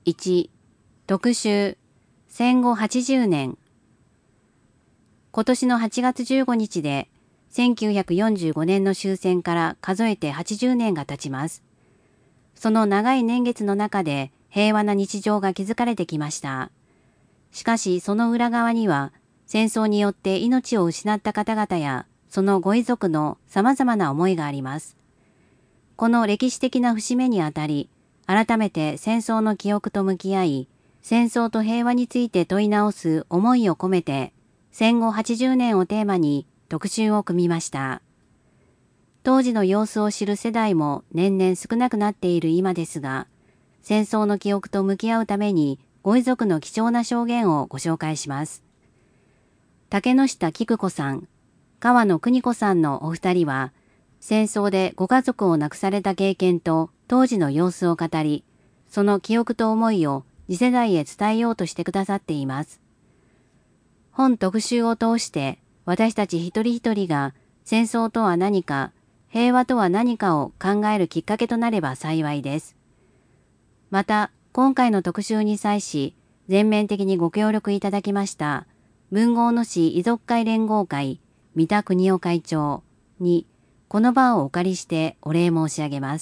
1、特集、戦後80年。今年の8月15日で、1945年の終戦から数えて80年が経ちます。その長い年月の中で平和な日常が築かれてきました。しかしその裏側には、戦争によって命を失った方々や、そのご遺族の様々な思いがあります。この歴史的な節目にあたり、改めて戦争の記憶と向き合い、戦争と平和について問い直す思いを込めて、戦後80年をテーマに特集を組みました。当時の様子を知る世代も年々少なくなっている今ですが、戦争の記憶と向き合うためにご遺族の貴重な証言をご紹介します。竹下菊子さん、川野邦子さんのお二人は、戦争でご家族を亡くされた経験と当時の様子を語り、その記憶と思いを次世代へ伝えようとしてくださっています。本特集を通して私たち一人一人が戦争とは何か、平和とは何かを考えるきっかけとなれば幸いです。また、今回の特集に際し、全面的にご協力いただきました、文豪野市遺族会連合会、三田邦夫会長に、この場をお借りしてお礼申し上げます。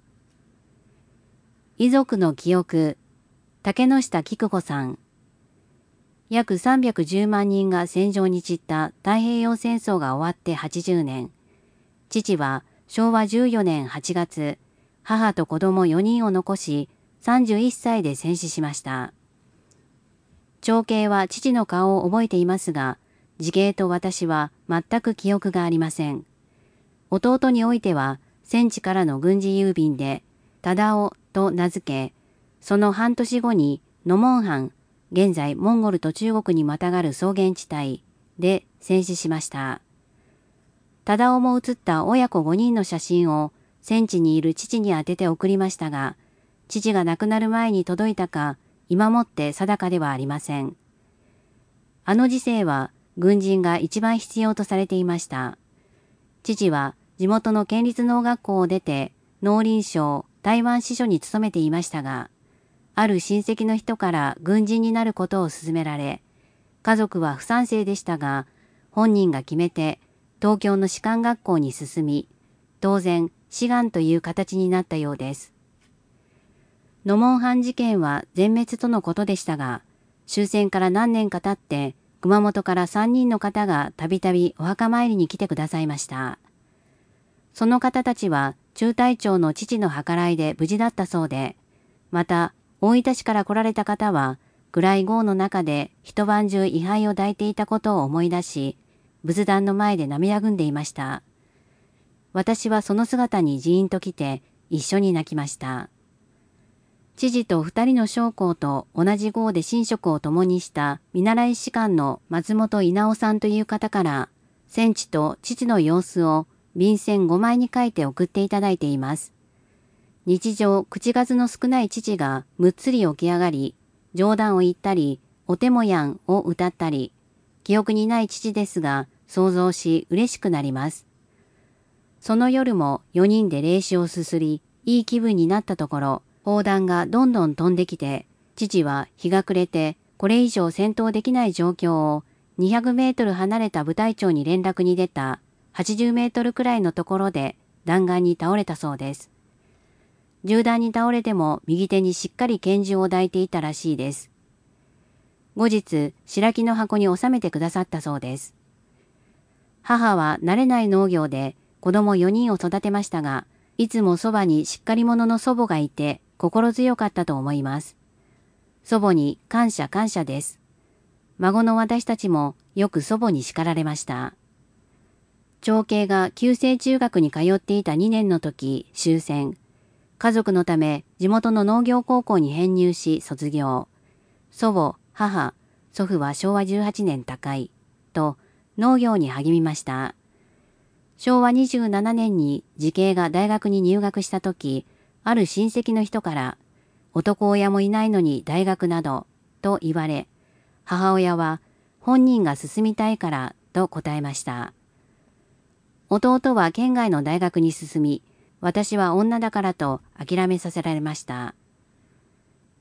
遺族の記憶、竹下菊子さん。約310万人が戦場に散った太平洋戦争が終わって80年。父は昭和14年8月、母と子供4人を残し、31歳で戦死しました。長兄は父の顔を覚えていますが、次兄と私は全く記憶がありません。弟においては、戦地からの軍事郵便で、忠雄と名付け、その半年後にノモンハン、現在モンゴルと中国にまたがる草原地帯で戦死しました。忠雄も写った親子5人の写真を戦地にいる父に宛てて送りましたが、父が亡くなる前に届いたか、今もって定かではありません。あの時世は軍人が一番必要とされていました。父は地元の県立農学校を出て、農林省台湾支所に勤めていましたが、ある親戚の人から軍人になることを勧められ、家族は不賛成でしたが、本人が決めて東京の士官学校に進み、当然志願という形になったようです。ノモンハン事件は全滅とのことでしたが、終戦から何年か経って、熊本から3人の方がたびたびお墓参りに来てくださいました。その方たちは中隊長の父の計らいで無事だったそうで、また大分市から来られた方は暗い壕の中で一晩中位牌を抱いていたことを思い出し、仏壇の前で涙ぐんでいました。私はその姿にジーンと来て一緒に泣きました。知事と2人の将校と同じ号で寝食を共にした見習い士官の松本稲夫さんという方から、戦地と父の様子を便箋5枚に書いて送っていただいています。日常口数の少ない父がむっつり起き上がり、冗談を言ったり、おてもやんを歌ったり、記憶にない父ですが、想像し嬉しくなります。その夜も4人で霊酒をすすり、いい気分になったところ、砲弾がどんどん飛んできて、父は日が暮れてこれ以上戦闘できない状況を200メートル離れた部隊長に連絡に出た80メートルくらいのところで弾丸に倒れたそうです。銃弾に倒れても右手にしっかり拳銃を抱いていたらしいです。後日、白木の箱に収めてくださったそうです。母は慣れない農業で子供4人を育てましたが、いつもそばにしっかり者の祖母がいて心強かったと思います。祖母に感謝感謝です。孫の私たちもよく祖母に叱られました。長兄が旧制中学に通っていた2年の時、終戦。家族のため地元の農業高校に編入し卒業。祖母、母、祖父は昭和18年他界と農業に励みました。昭和27年に次兄が大学に入学した時、ある親戚の人から、男親もいないのに大学など、と言われ、母親は本人が進みたいからと答えました。弟は県外の大学に進み、私は女だからと諦めさせられました。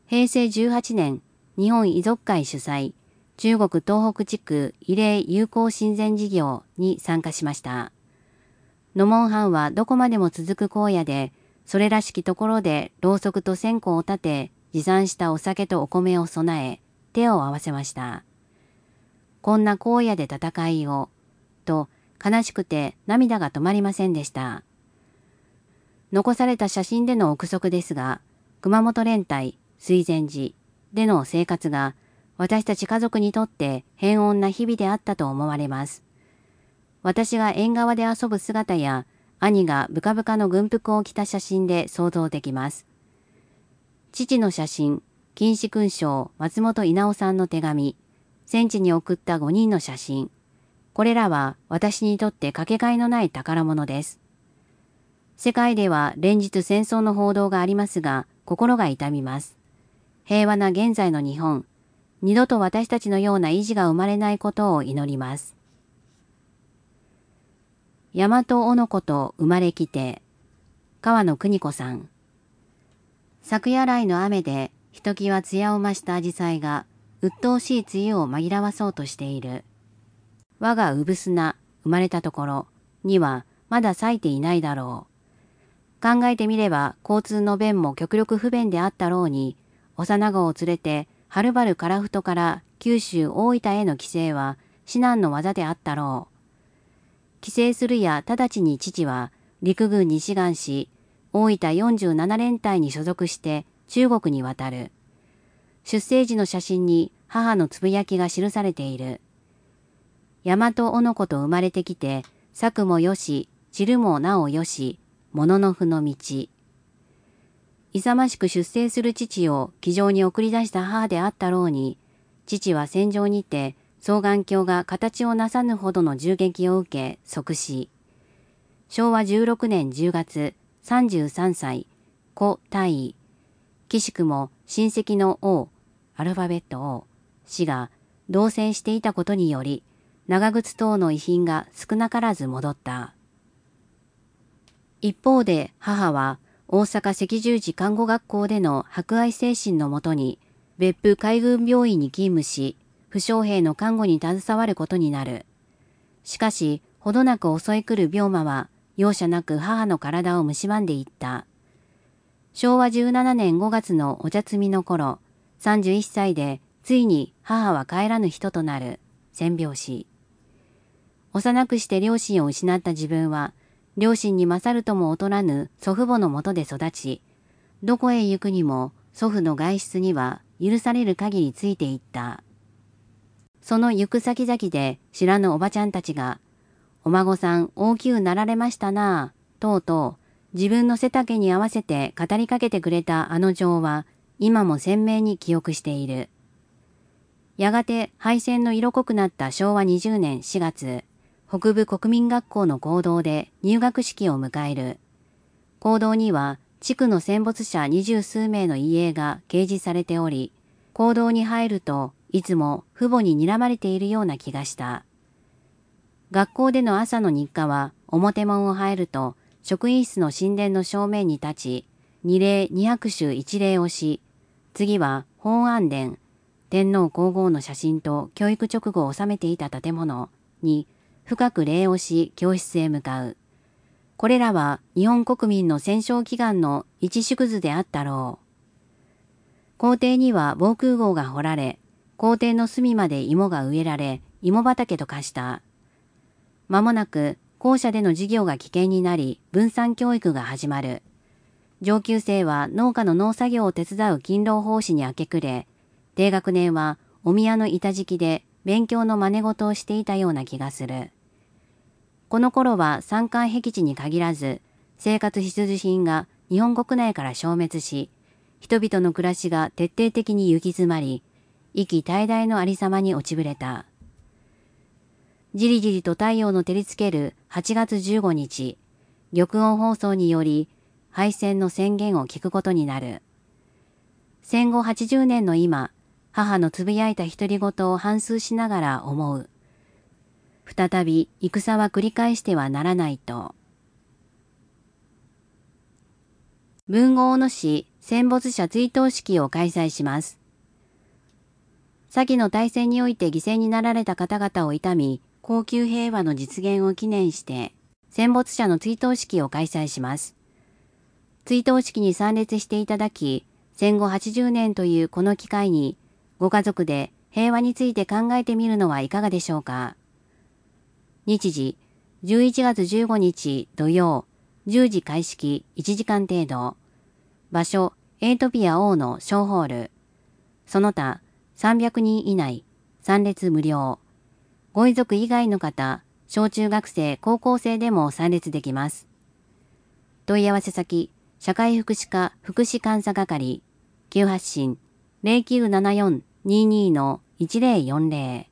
平成18年、日本遺族会主催、中国東北地区慰霊友好親善事業に参加しました。ノモンハンはどこまでも続く荒野で、それらしきところでろうそくと線香を立て、持参したお酒とお米を備え、手を合わせました。こんな荒野で戦いを、と悲しくて涙が止まりませんでした。残された写真での憶測ですが、熊本連隊、水前寺での生活が私たち家族にとって平穏な日々であったと思われます。私が縁側で遊ぶ姿や兄がブカブカの軍服を着た写真で想像できます。父の写真、金子勲章松本稲夫さんの手紙、戦地に送った5人の写真。これらは私にとってかけがえのない宝物です。世界では連日戦争の報道がありますが、心が痛みます。平和な現在の日本、二度と私たちのような意地が生まれないことを祈ります。大和おのこと生まれきて、川野邦子さん。昨夜来の雨でひときわ艶を増した紫陽花が鬱陶しい梅雨を紛らわそうとしている。我がうぶすな生まれたところにはまだ咲いていないだろう。考えてみれば交通の便も極力不便であったろうに、幼子を連れてはるばる樺太から九州大分への帰省は至難の業であったろう。帰省するや直ちに父は陸軍に志願し、大分47連隊に所属して中国に渡る。出征時の写真に母のつぶやきが記されている。大和おのこと生まれてきて、作もよし、散るもなおよし、もののふの道。勇ましく出征する父を機上に送り出した母であったろうに、父は戦場にて双眼鏡が形をなさぬほどの銃撃を受け即死。昭和16年10月、33歳、故大尉。岸くも親戚の王、アルファベット O、氏が同棲していたことにより、長靴等の遺品が少なからず戻った。一方で母は大阪赤十字看護学校での博愛精神のもとに別府海軍病院に勤務し、負傷兵の看護に携わることになる。しかし、ほどなく襲い来る病魔は容赦なく母の体を蝕んでいった。昭和17年5月のお茶摘みの頃、31歳でついに母は帰らぬ人となる。戦病死。幼くして両親を失った自分は、両親に勝るとも劣らぬ祖父母のもとで育ち、どこへ行くにも祖父の外出には許される限りついていった。その行く先々で知らぬおばちゃんたちが、お孫さん大きゅうなられましたなぁ、とうとう自分の背丈に合わせて語りかけてくれたあの情は、今も鮮明に記憶している。やがて敗戦の色濃くなった昭和20年4月、北部国民学校の講堂で入学式を迎える。講堂には地区の戦没者20数名の遺影が掲示されており、講堂に入るといつも父母に睨まれているような気がした。学校での朝の日課は表門を入ると職員室の神殿の正面に立ち、二礼二拍手一礼をし、次は本安殿、天皇皇后の写真と教育勅語を収めていた建物に深く礼をし教室へ向かう。これらは日本国民の戦勝祈願の一縮図であったろう。校庭には防空壕が掘られ、校庭の隅まで芋が植えられ、芋畑と化した。間もなく校舎での授業が危険になり、分散教育が始まる。上級生は農家の農作業を手伝う勤労奉仕に明け暮れ、低学年はお宮の板敷きで勉強の真似事をしていたような気がする。この頃は山間僻地に限らず、生活必需品が日本国内から消滅し、人々の暮らしが徹底的に行き詰まり、意気怠々のありさまに落ちぶれた。じりじりと太陽の照りつける8月15日、玉音放送により敗戦の宣言を聞くことになる。戦後80年の今、母のつぶやいた独り言を反芻しながら思う。再び戦は繰り返してはならないと。豊後大野市戦没者追悼式を開催します。先の大戦において犠牲になられた方々を悼み、恒久平和の実現を記念して、戦没者の追悼式を開催します。追悼式に参列していただき、戦後80年というこの機会に、ご家族で平和について考えてみるのはいかがでしょうか。日時、11月15日土曜、10時開式1時間程度。場所、エイトピア O の小ホール。その他、300人以内、参列無料。ご遺族以外の方、小中学生、高校生でも参列できます。問い合わせ先、社会福祉課福祉監査係、急発進 0974-22-1040。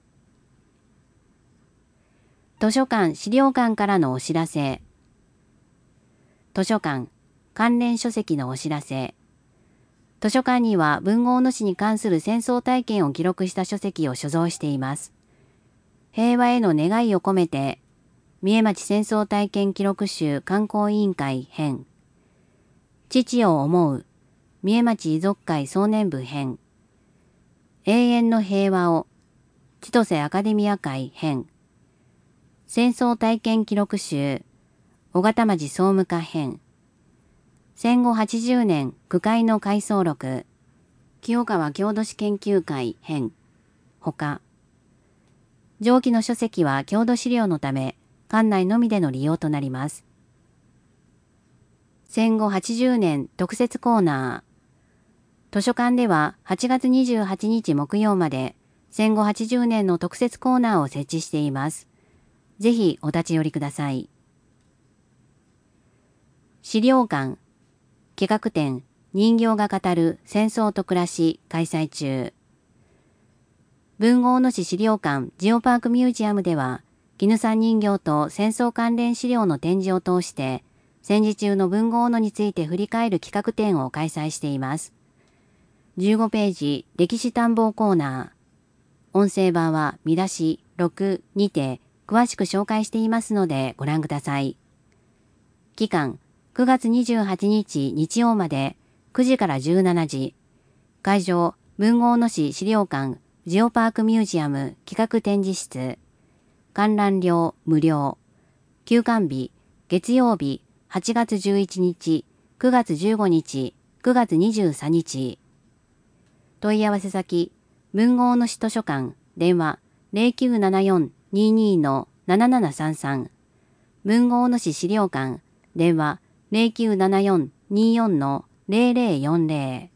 図書館・資料館からのお知らせ。図書館、関連書籍のお知らせ。図書館には文豪の死に関する戦争体験を記録した書籍を所蔵しています。平和への願いを込めて、三重町戦争体験記録集観光委員会編。父を思う、三重町遺族会壮年部編。永遠の平和を、千歳アカデミア会編。戦争体験記録集、小形町総務課編。戦後80年句会の回想録、清川郷土史研究会編。ほか。上記の書籍は郷土資料のため、館内のみでの利用となります。戦後80年特設コーナー。図書館では8月28日木曜まで戦後80年の特設コーナーを設置しています。ぜひお立ち寄りください。資料館、企画展、人形が語る戦争と暮らし開催中。文豪野市資料館ジオパークミュージアムでは、絹さん人形と戦争関連資料の展示を通して、戦時中の文豪野について振り返る企画展を開催しています。15ページ歴史探訪コーナー。音声版は見出し6にて詳しく紹介していますのでご覧ください。期間9月28日日曜まで9時から17時。会場文豪野市資料館ジオパークミュージアム企画展示室。観覧料無料。休館日月曜日8月11日、9月15日、9月23日。問い合わせ先、文豪野市図書館、電話0974-22-7733。文豪野市資料館、電話0974-24-0040。